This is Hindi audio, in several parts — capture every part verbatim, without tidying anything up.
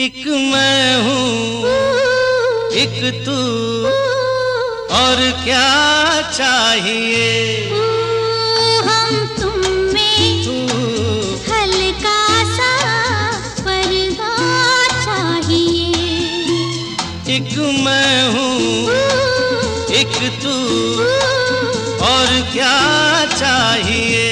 एक मैं हूँ एक तू और क्या चाहिए। हम तुम में तू हल्का सा पर्दा चाहिए। एक मैं हूँ एक तू और क्या चाहिए।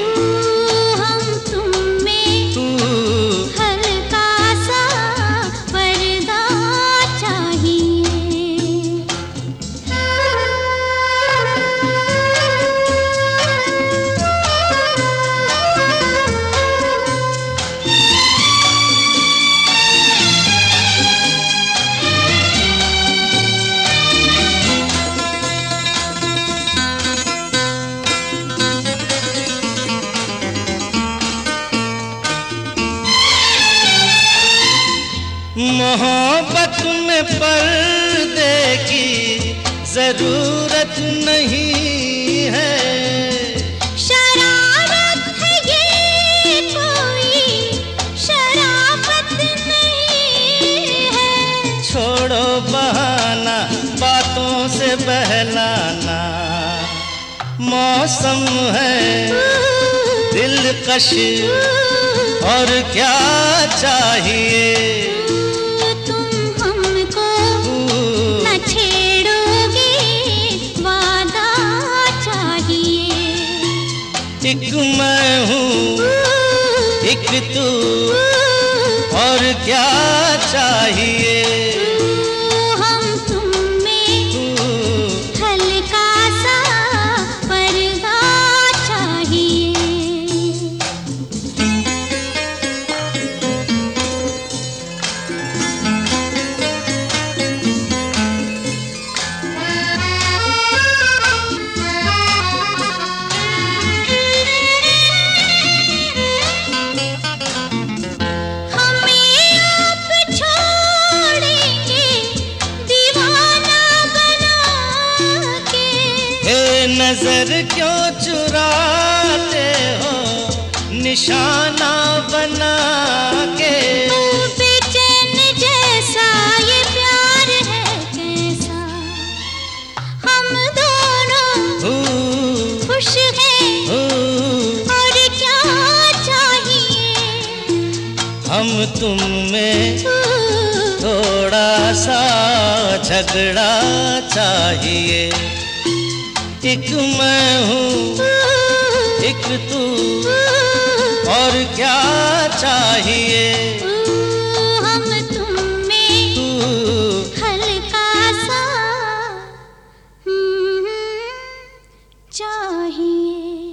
मोहब्बत में पर्दे की जरूरत नहीं है। शरारत है ये कोई शराफत नहीं है। छोड़ो बहाना बातों से बहलाना। मौसम है दिलकश और क्या चाहिए। एक मैं हूँ एक तू और क्या चाहिए। हम तुम में हल्का सा पर्दा चाहिए। नजर क्यों चुराते हो निशाना बना के। बेचैन जैसा ये प्यार है कैसा। हम दोनों खुश हैं और क्या चाहिए। हम तुम में थोड़ा सा झगड़ा चाहिए। एक मैं हूँ एक तू और क्या चाहिए। हम तुम में हल्का सा चाहिए।